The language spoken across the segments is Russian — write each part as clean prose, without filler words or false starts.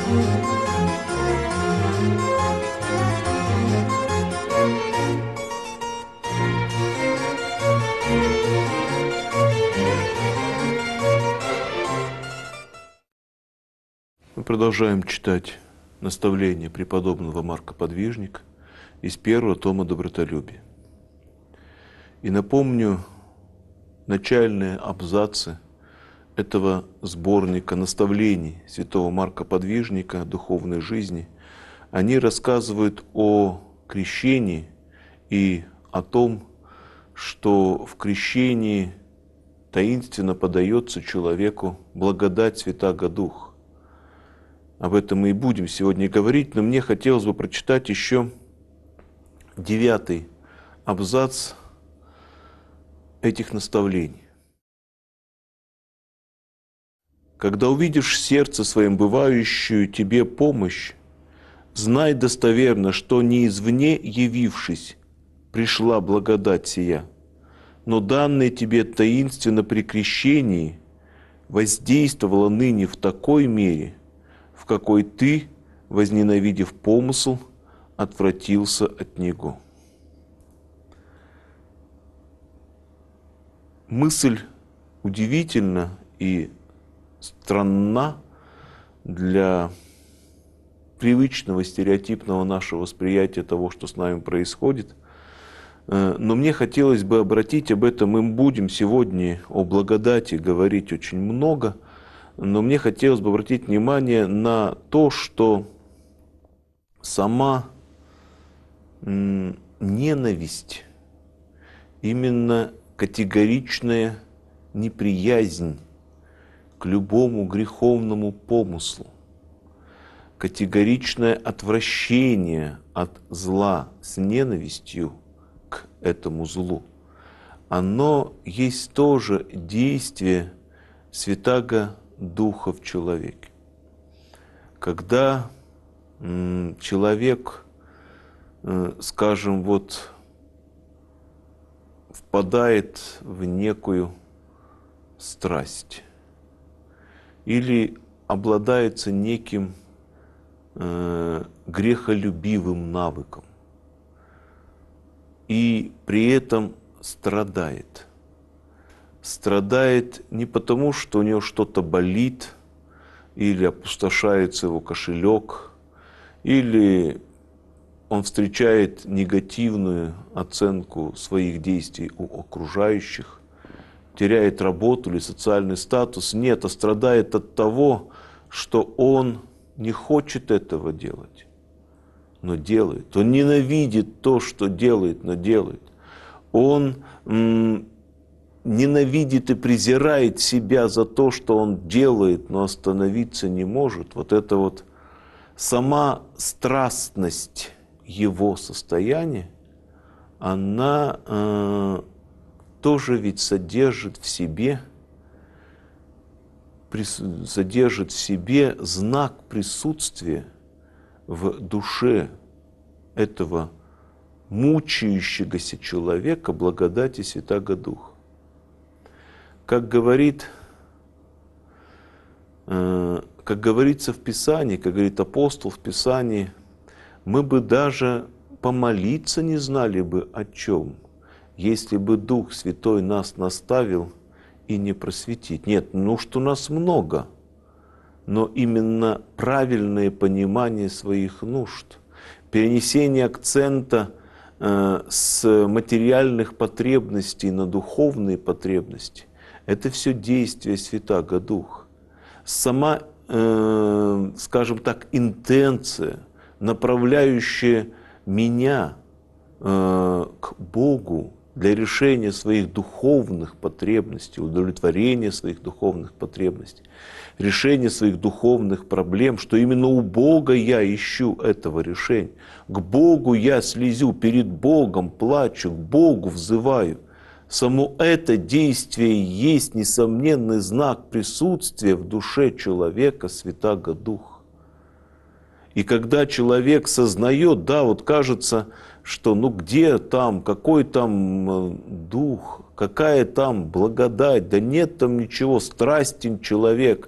Мы продолжаем читать наставления преподобного Марка Подвижника из первого тома «Добротолюбие». И напомню, начальные абзацы этого сборника наставлений святого Марка Подвижника о духовной жизни, они рассказывают о крещении и о том, что в крещении таинственно подается человеку благодать Святаго Духа. Об этом мы и будем сегодня говорить, но мне хотелось бы прочитать еще 9 абзац этих наставлений. «Когда увидишь в сердце своем бывающую тебе помощь, знай достоверно, что не извне явившись пришла благодать сия, но данная тебе таинственно при крещении воздействовала ныне в такой мере, в какой ты, возненавидев помысл, отвратился от него». Мысль удивительна и странна для привычного, стереотипного нашего восприятия того, что с нами происходит. Но мне хотелось бы обратить об этом, мы будем сегодня о благодати говорить очень много, но мне хотелось бы обратить внимание на то, что сама ненависть, именно категоричная неприязнь к любому греховному помыслу, категоричное отвращение от зла с ненавистью к этому злу, оно есть тоже действие Святаго Духа в человеке. Когда человек, скажем, впадает в некую страсть или обладается неким грехолюбивым навыком и при этом страдает не потому, что у него что-то болит, или опустошается его кошелек, или он встречает негативную оценку своих действий у окружающих, теряет работу или социальный статус. Нет, а страдает от того, что он не хочет этого делать, но делает. Он ненавидит то, что делает, но делает. Он ненавидит и презирает себя за то, что он делает, но остановиться не может. Вот это сама страстность его состояния, она тоже ведь содержит в себе знак присутствия в душе этого мучающегося человека благодати Святаго Духа. Как говорится в Писании, как говорит апостол в Писании, мы бы даже помолиться не знали бы о чем, если бы Дух Святой нас наставил и не просветит. Нет, нужд у нас много, но именно правильное понимание своих нужд, перенесение акцента с материальных потребностей на духовные потребности, это все действие Святаго Духа. Сама, скажем так, интенция, направляющая меня к Богу для решения своих духовных потребностей, удовлетворения своих духовных потребностей, решения своих духовных проблем, что именно у Бога я ищу этого решения. К Богу я слезю, перед Богом плачу, к Богу взываю. Само это действие есть несомненный знак присутствия в душе человека Святаго Духа. И когда человек сознает, кажется, что где там, какой там Дух, какая там благодать, да нет там ничего, страстен человек,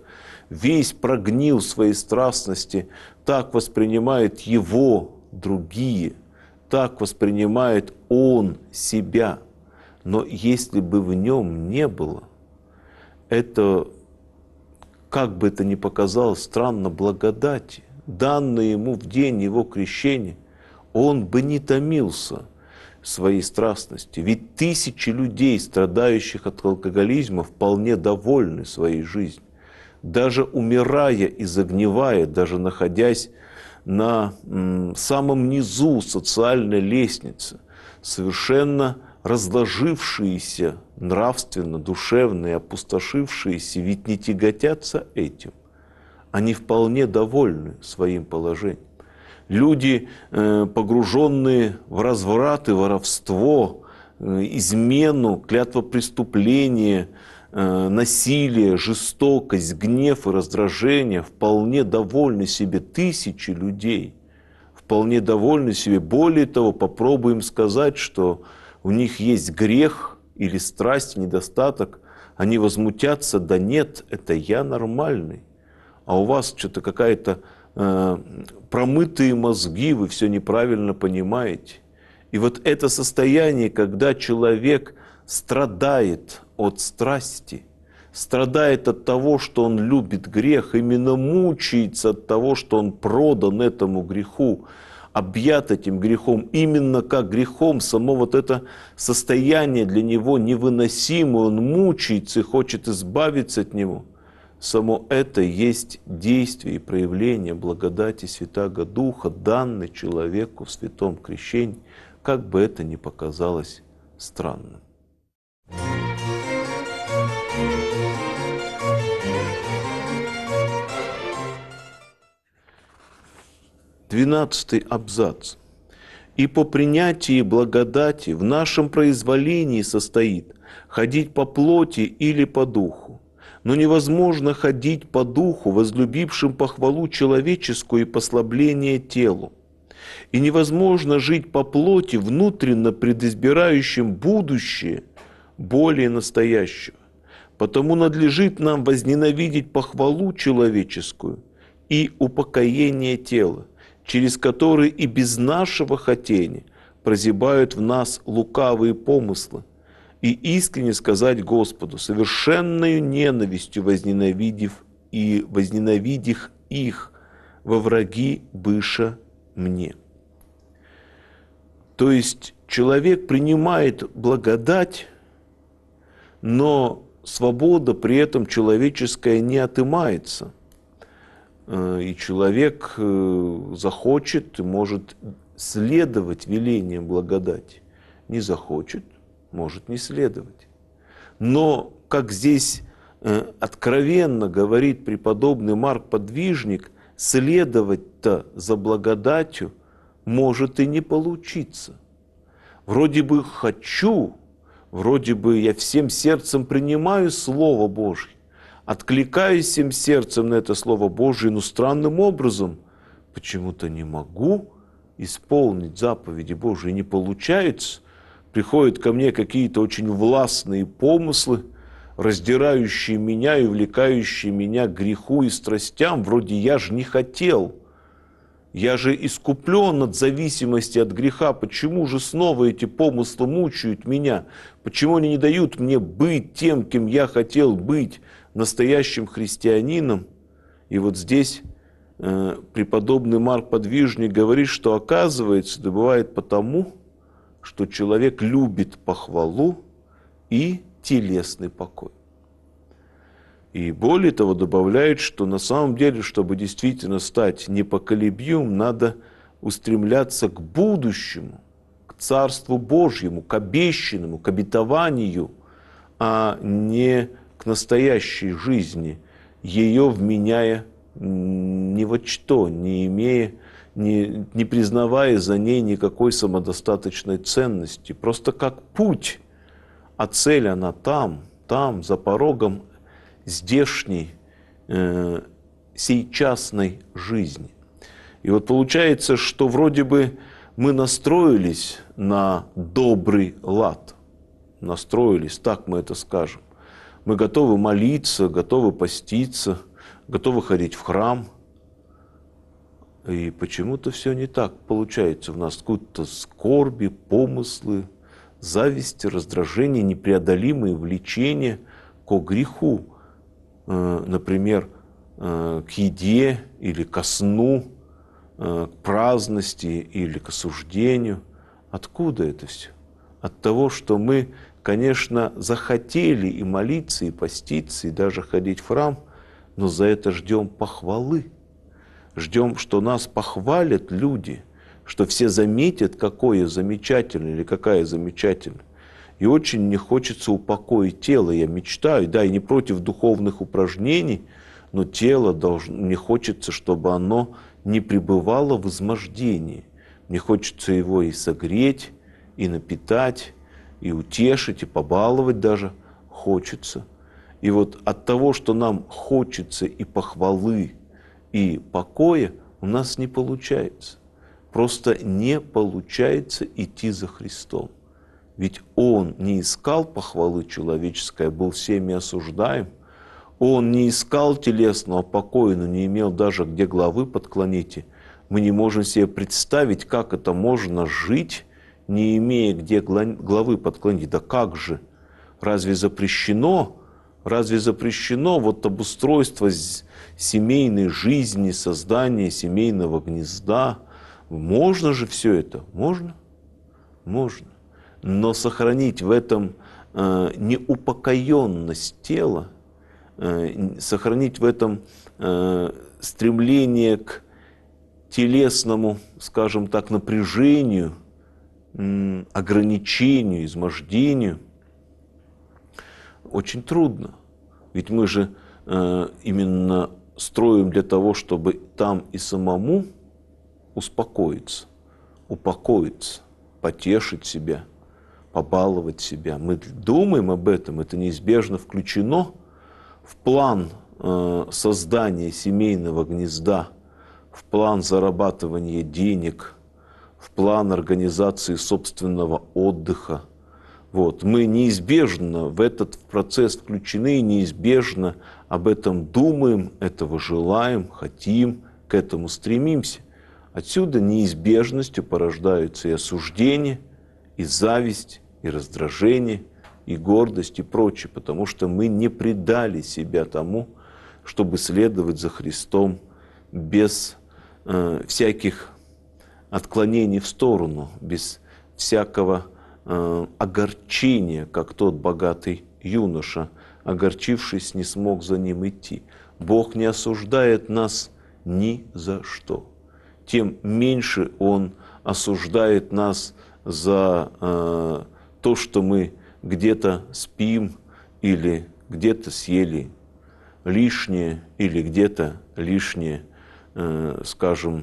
весь прогнил в своей страстности, так воспринимает его другие, так воспринимает он себя. Но если бы в нем не было, это, как бы это ни показалось странно, благодати, данной ему в день его крещения, он бы не томился своей страстности. Ведь тысячи людей, страдающих от алкоголизма, вполне довольны своей жизнью. Даже умирая и загнивая, даже находясь на самом низу социальной лестницы, совершенно разложившиеся нравственно, душевно и опустошившиеся, ведь не тяготятся этим. Они вполне довольны своим положением. Люди, погруженные в разврат и воровство, измену, клятвопреступление, насилие, жестокость, гнев и раздражение, вполне довольны себе тысячи людей, вполне довольны себе. Более того, попробуем сказать, что у них есть грех или страсть, недостаток, они возмутятся: да нет, это я нормальный, а у вас что-то какая-то промытые мозги, вы все неправильно понимаете. И вот это состояние, когда человек страдает от страсти, страдает от того, что он любит грех, именно мучается от того, что он продан этому греху, объят этим грехом, именно как грехом, само вот это состояние для него невыносимое, он мучается и хочет избавиться от него. Само это есть действие и проявление благодати Святаго Духа, данной человеку в святом крещении, как бы это ни показалось странным. 12-й абзац. «И по принятии благодати в нашем произволении состоит ходить по плоти или по духу. Но невозможно ходить по духу, возлюбившим похвалу человеческую и послабление телу. И невозможно жить по плоти, внутренно предизбирающим будущее более настоящего. Потому надлежит нам возненавидеть похвалу человеческую и упокоение тела, через которые и без нашего хотения прозябают в нас лукавые помыслы, и искренне сказать Господу, совершенною ненавистью возненавидев их во враги быша мне». То есть человек принимает благодать, но свобода при этом человеческая не отымается. И человек захочет, может следовать велениям благодати. Не захочет, может не следовать. Но, как здесь откровенно говорит преподобный Марк Подвижник, следовать-то за благодатью может и не получиться. Вроде бы хочу, вроде бы я всем сердцем принимаю Слово Божье, откликаюсь всем сердцем на это Слово Божие, но странным образом почему-то не могу исполнить заповеди Божьи, не получается. Приходят ко мне какие-то очень властные помыслы, раздирающие меня и увлекающие меня к греху и страстям. Вроде я же не хотел, я же искуплен от зависимости от греха. Почему же снова эти помыслы мучают меня? Почему они не дают мне быть тем, кем я хотел быть, настоящим христианином? И вот здесь преподобный Марк Подвижник говорит, что оказывается, это бывает потому, что человек любит похвалу и телесный покой. И более того, добавляет, что на самом деле, чтобы действительно стать непоколебимым, надо устремляться к будущему, к Царству Божьему, к обещанному, к обетованию, а не к настоящей жизни, ее вменяя ни во что, не имея, не признавая за ней никакой самодостаточной ценности. Просто как путь, а цель она там, за порогом здешней, сейчасной жизни. И вот получается, что вроде бы мы настроились на добрый лад, настроились, так мы это скажем. Мы готовы молиться, готовы поститься, готовы ходить в храм. И почему-то все не так получается. У нас какие-то скорби, помыслы, зависти, раздражения, непреодолимые влечения ко греху. Например, к еде или ко сну, к праздности или к осуждению. Откуда это все? От того, что мы, конечно, захотели и молиться, и поститься, и даже ходить в храм, но за это ждем похвалы. Ждем, что нас похвалят люди, что все заметят, какое замечательное или какая замечательная. И очень мне хочется упокоить тело. Я мечтаю, да, и не против духовных упражнений, но тело мне хочется, чтобы оно не пребывало в измождении. Мне хочется его и согреть, и напитать, и утешить, и побаловать даже хочется. И вот от того, что нам хочется и похвалы, и покоя, у нас не получается. Просто не получается идти за Христом. Ведь Он не искал похвалы человеческой, а был всеми осуждаем. Он не искал телесного покоя, но не имел даже где главы подклоните. Мы не можем себе представить, как это можно жить, не имея где главы подклонить. Да как же? Разве запрещено? Разве запрещено вот обустройство семейной жизни, создание семейного гнезда? Можно же все это? Можно? Можно. Но сохранить в этом неупокоенность тела, сохранить в этом стремление к телесному, скажем так, напряжению, ограничению, измождению, очень трудно. Ведь мы же именно строим для того, чтобы там и самому успокоиться, упокоиться, потешить себя, побаловать себя. Мы думаем об этом, это неизбежно включено в план создания семейного гнезда, в план зарабатывания денег, в план организации собственного отдыха. Вот. Мы неизбежно в этот процесс включены, неизбежно об этом думаем, этого желаем, хотим, к этому стремимся. Отсюда неизбежностью порождаются и осуждение, и зависть, и раздражение, и гордость, и прочее, потому что мы не предали себя тому, чтобы следовать за Христом без всяких отклонений в сторону, без всякого огорчения, как тот богатый юноша, огорчившись, не смог за ним идти. Бог не осуждает нас ни за что. Тем меньше Он осуждает нас за то, что мы где-то спим или где-то съели лишнее, или где-то лишнее, скажем,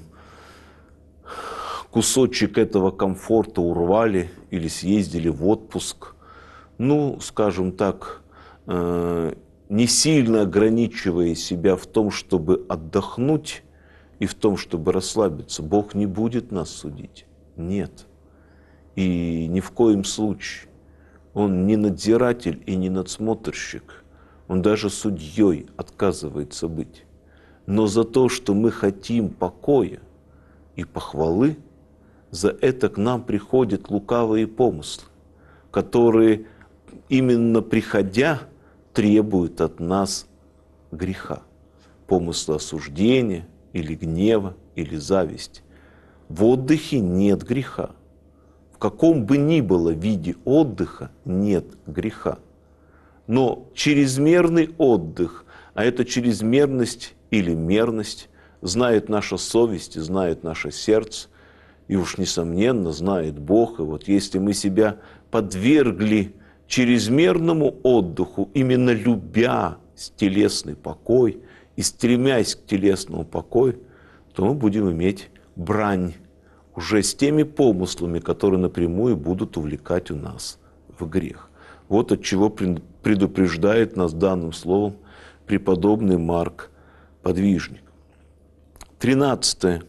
кусочек этого комфорта урвали или съездили в отпуск. Ну, скажем так, не сильно ограничивая себя в том, чтобы отдохнуть и в том, чтобы расслабиться. Бог не будет нас судить. Нет. И ни в коем случае. Он не надзиратель и не надсмотрщик. Он даже судьей отказывается быть. Но за то, что мы хотим покоя и похвалы, за это к нам приходят лукавые помыслы, которые именно приходя требуют от нас греха. Помыслы осуждения или гнева или зависти. В отдыхе нет греха. В каком бы ни было виде отдыха нет греха. Но чрезмерный отдых, а это чрезмерность или мерность, знает наша совесть и знает наше сердце, и уж несомненно знает Бог. И вот если мы себя подвергли чрезмерному отдыху, именно любя телесный покой и стремясь к телесному покою, то мы будем иметь брань уже с теми помыслами, которые напрямую будут увлекать у нас в грех. Вот от чего предупреждает нас данным словом преподобный Марк Подвижник. 13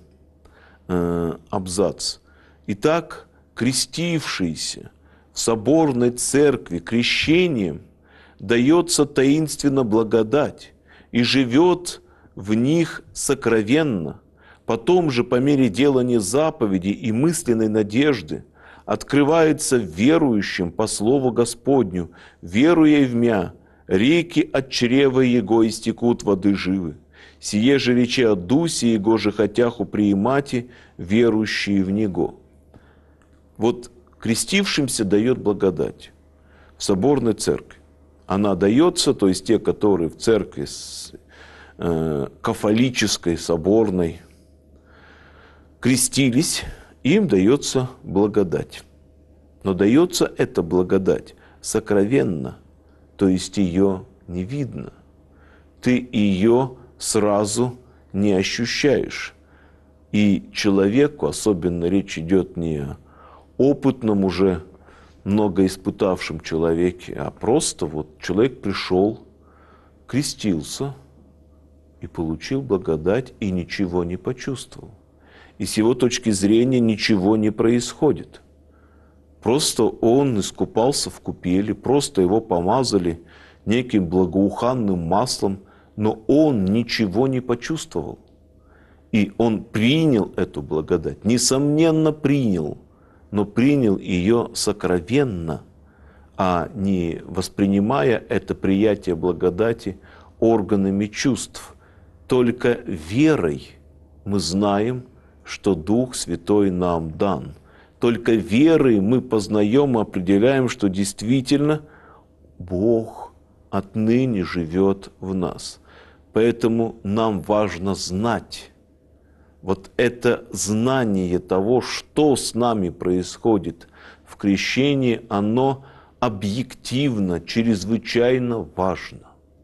абзац. Итак, крестившийся в соборной церкви крещением дается таинственно благодать и живет в них сокровенно, потом же по мере делания заповедей и мысленной надежды открывается верующим по слову Господню, веруя в мя, реки от чрева Его истекут воды живы. Сие же речи от дусе Его же хотяху приимати, верующие в Него». Вот крестившимся дает благодать в соборной церкви. Она дается, то есть те, которые в церкви кафолической, соборной, крестились, им дается благодать. Но дается эта благодать сокровенно, то есть ее не видно. Ты ее сразу не ощущаешь. И человеку, особенно речь идет не о опытном уже, много испытавшем человеке, а просто вот человек пришел, крестился и получил благодать, и ничего не почувствовал. И с его точки зрения ничего не происходит. Просто он искупался в купели, просто его помазали неким благоуханным маслом, но он ничего не почувствовал. И он принял эту благодать, несомненно принял, но принял ее сокровенно, а не воспринимая это приятие благодати органами чувств. Только верой мы знаем, что Дух Святой нам дан. Только верой мы познаем и определяем, что действительно Бог отныне живет в нас. Поэтому нам важно знать. Вот это знание того, что с нами происходит в крещении, оно объективно, чрезвычайно важно.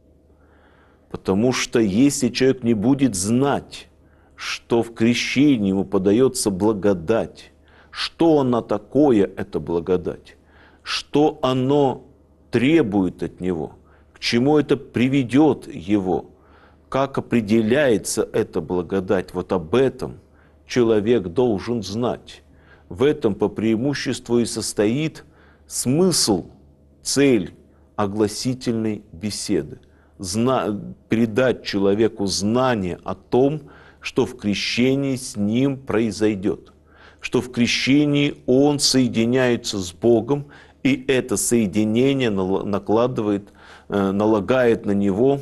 Потому что если человек не будет знать, что в крещении ему подается благодать, что она такое, эта благодать, что оно требует от него, к чему это приведет его, как определяется эта благодать, вот об этом человек должен знать. В этом по преимуществу и состоит смысл, цель огласительной беседы. Передать человеку знание о том, что в крещении с ним произойдет, что в крещении он соединяется с Богом, и это соединение налагает на него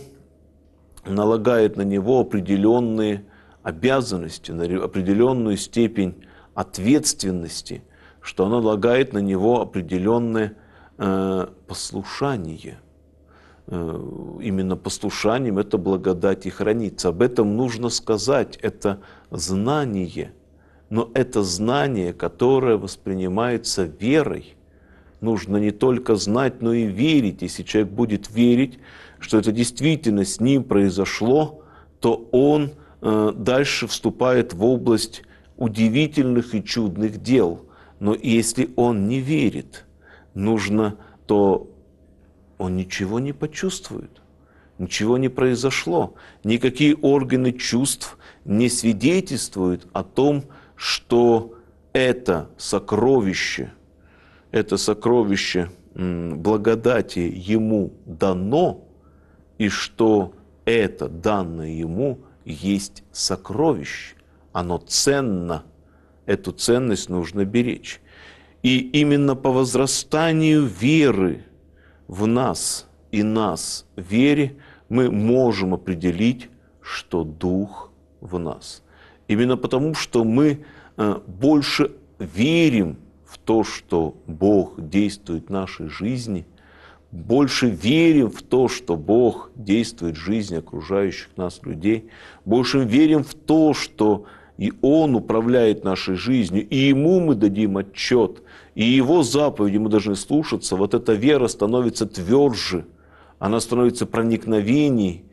определенные обязанности, определенную степень ответственности, что оно налагает на него определенное послушание. Именно послушанием эта благодать и хранится. Об этом нужно сказать. Это знание. Но это знание, которое воспринимается верой. Нужно не только знать, но и верить. Если человек будет верить, что это действительно с ним произошло, то он дальше вступает в область удивительных и чудных дел. Но если он не верит, то он ничего не почувствует, ничего не произошло. Никакие органы чувств не свидетельствуют о том, что это сокровище благодати ему дано, и что это данное ему есть сокровище. Оно ценно, эту ценность нужно беречь. И именно по возрастанию веры в нас и нас в вере мы можем определить, что Дух в нас. Именно потому, что мы больше верим в то, что Бог действует в нашей жизни, больше верим в то, что Бог действует в жизни окружающих нас людей, больше верим в то, что и Он управляет нашей жизнью, и Ему мы дадим отчет, и Его заповеди мы должны слушаться. Вот эта вера становится тверже, она становится проникновеннее,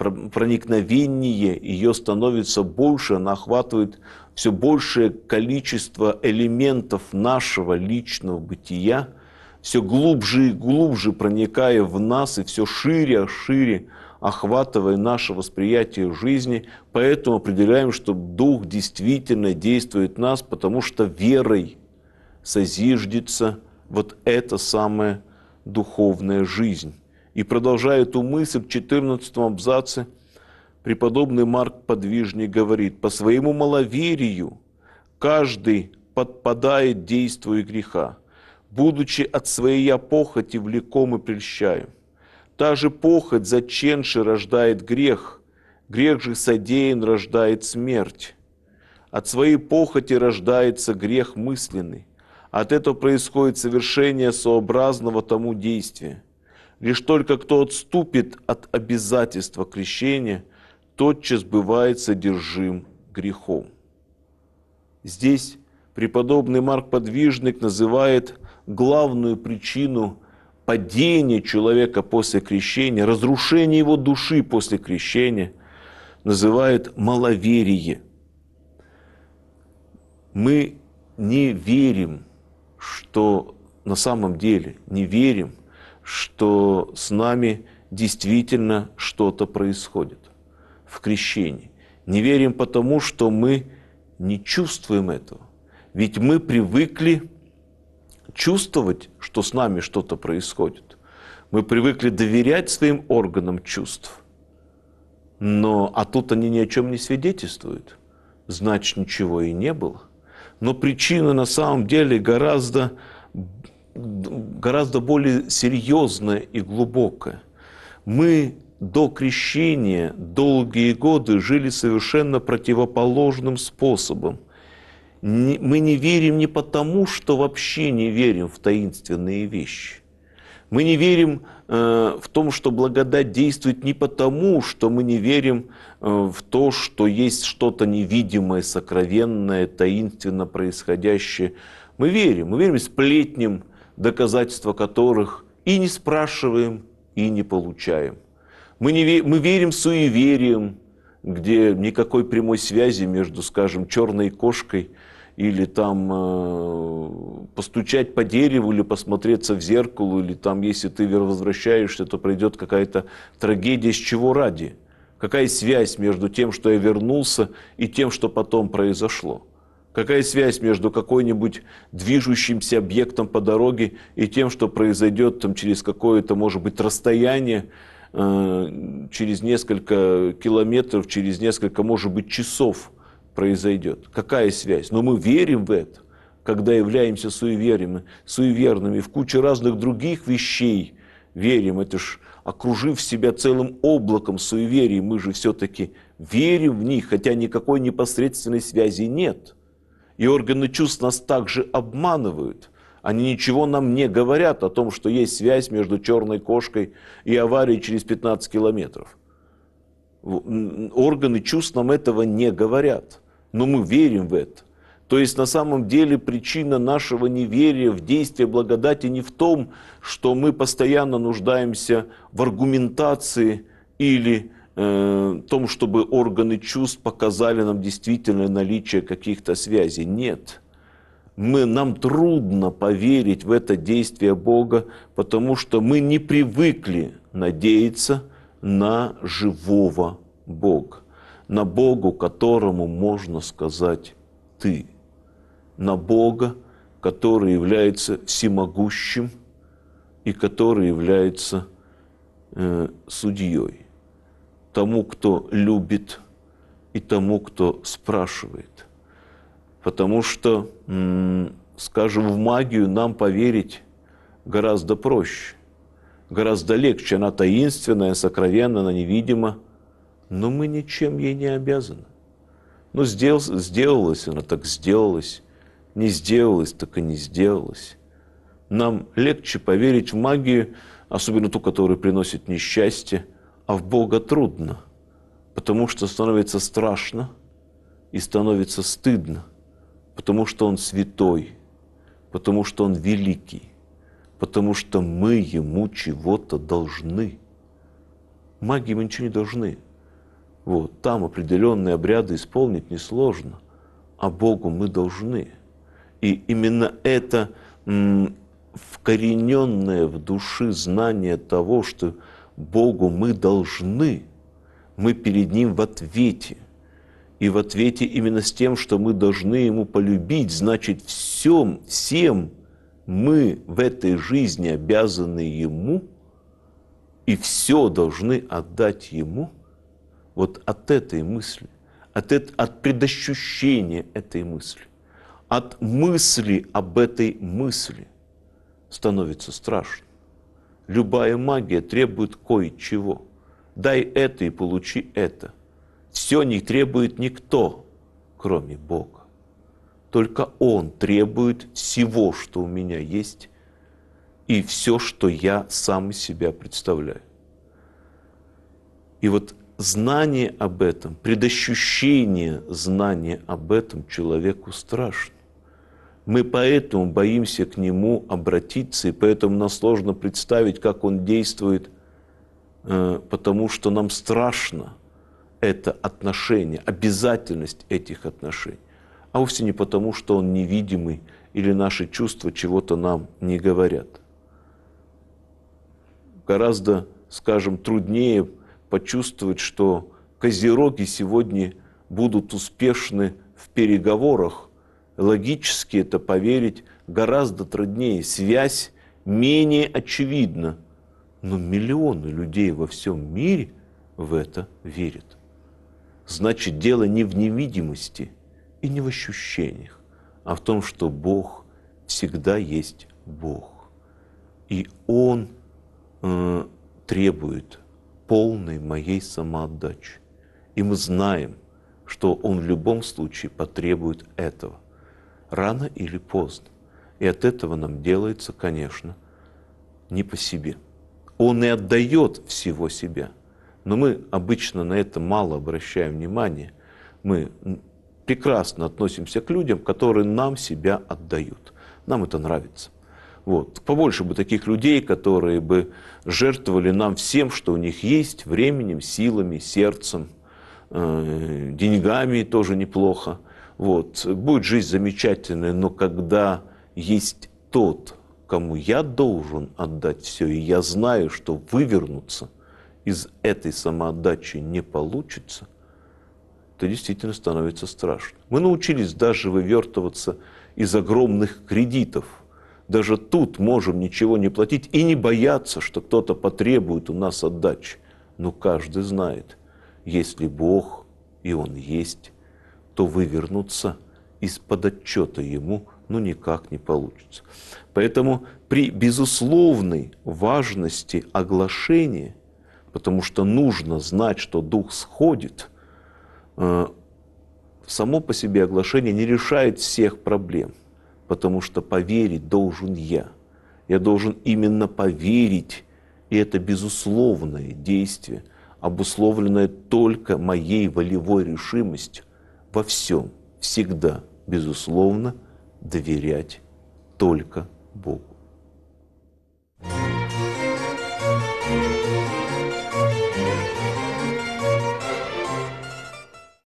ее становится больше, она охватывает все большее количество элементов нашего личного бытия, все глубже и глубже проникая в нас и все шире и шире охватывая наше восприятие жизни. Поэтому определяем, что Дух действительно действует в нас, потому что верой созиждется вот эта самая духовная жизнь. И продолжая эту мысль в 14 абзаце, Преподобный Марк Подвижник говорит: по своему маловерию каждый подпадает действию греха, будучи от своей похоти влеком и прельщаем. Та же похоть заченши рождает грех, грех же содеян рождает смерть. От своей похоти рождается грех мысленный. От этого происходит совершение сообразного тому действия. Лишь только кто отступит от обязательства крещения, тотчас бывает содержим грехом. Здесь преподобный Марк Подвижник называет главную причину падения человека после крещения, разрушения его души после крещения, называет маловерие. Мы не верим, что на самом деле, не верим, что с нами действительно что-то происходит в крещении. Не верим потому, что мы не чувствуем этого. Ведь мы привыкли чувствовать, что с нами что-то происходит. Мы привыкли доверять своим органам чувств. А тут они ни о чем не свидетельствуют. Значит, ничего и не было. Но причина на самом деле гораздо более серьезная и глубокая. Мы до крещения долгие годы жили совершенно противоположным способом. Мы не верим не потому, что вообще не верим в таинственные вещи. Мы не верим в том, что благодать действует не потому, что мы не верим в то, что есть что-то невидимое, сокровенное, таинственно происходящее. Мы верим сплетням, доказательства которых и не спрашиваем, и не получаем. Мы верим суевериям, где никакой прямой связи между, скажем, черной кошкой или там постучать по дереву, или посмотреться в зеркало, или там, если ты возвращаешься, то придет какая-то трагедия, с чего ради? Какая связь между тем, что я вернулся, и тем, что потом произошло? Какая связь между какой-нибудь движущимся объектом по дороге и тем, что произойдет там через какое-то, может быть, расстояние, через несколько километров, через несколько, может быть, часов произойдет? Какая связь? Но мы верим в это, когда являемся суеверными, в кучу разных других вещей верим. Это ж окружив себя целым облаком суеверий, мы же все-таки верим в них, хотя никакой непосредственной связи нет. И органы чувств нас также обманывают. Они ничего нам не говорят о том, что есть связь между черной кошкой и аварией через 15 километров. Органы чувств нам этого не говорят, но мы верим в это. То есть на самом деле причина нашего неверия в действие благодати не в том, что мы постоянно нуждаемся в аргументации или том, чтобы органы чувств показали нам действительное наличие каких-то связей. Нет. Нам трудно поверить в это действие Бога, потому что мы не привыкли надеяться на живого Бога, на Бога, которому можно сказать «ты», на Бога, который является всемогущим и который является судьей, тому, кто любит, и тому, кто спрашивает. Потому что, скажем, в магию нам поверить гораздо проще, гораздо легче. Она таинственная, сокровенная, она невидима, но мы ничем ей не обязаны. Ну, сделалась она, так сделалась. Не сделалась, так и не сделалась. Нам легче поверить в магию, особенно ту, которая приносит несчастье, а в Бога трудно, потому что становится страшно и становится стыдно, потому что Он святой, потому что Он великий, потому что мы Ему чего-то должны. Магии мы ничего не должны. Вот, там определенные обряды исполнить несложно, а Богу мы должны. И именно это вкорененное в душе знание того, что Богу мы должны, мы перед Ним в ответе. И в ответе именно с тем, что мы должны Ему полюбить, значит, всем мы в этой жизни обязаны Ему, и все должны отдать Ему. вот от этой мысли, от предощущения этой мысли, от мысли об этой мысли становится страшно. Любая магия требует кое-чего. Дай это и получи это. Все не требует никто, кроме Бога. Только Он требует всего, что у меня есть, и все, что я сам из себя представляю. И вот знание об этом, предощущение знания об этом человеку страшно. Мы поэтому боимся к нему обратиться, и поэтому нам сложно представить, как он действует, потому что нам страшно это отношение, обязательность этих отношений, а вовсе не потому, что он невидимый или наши чувства чего-то нам не говорят. Гораздо, скажем, труднее почувствовать, что козероги сегодня будут успешны в переговорах. Логически это поверить гораздо труднее. Связь менее очевидна. Но миллионы людей во всем мире в это верят. Значит, дело не в невидимости и не в ощущениях, а в том, что Бог всегда есть Бог. И Он требует полной моей самоотдачи. И мы знаем, что Он в любом случае потребует этого. Рано или поздно. И от этого нам делается, конечно, не по себе. Он и отдает всего себя. Но мы обычно на это мало обращаем внимание. Мы прекрасно относимся к людям, которые нам себя отдают. Нам это нравится. Вот. Побольше бы таких людей, которые бы жертвовали нам всем, что у них есть, временем, силами, сердцем, деньгами тоже неплохо. Вот. Будет жизнь замечательная, но когда есть тот, кому я должен отдать все, и я знаю, что вывернуться из этой самоотдачи не получится, то действительно становится страшно. Мы научились даже вывертываться из огромных кредитов. Даже тут можем ничего не платить и не бояться, что кто-то потребует у нас отдачи. Но каждый знает, если Бог, и Он есть, то вывернуться из-под отчета Ему никак не получится. Поэтому при безусловной важности оглашения, потому что нужно знать, что Дух сходит, само по себе оглашение не решает всех проблем, потому что поверить должен я. Я должен именно поверить, и это безусловное действие, обусловленное только моей волевой решимостью во всем, всегда, безусловно, доверять только Богу.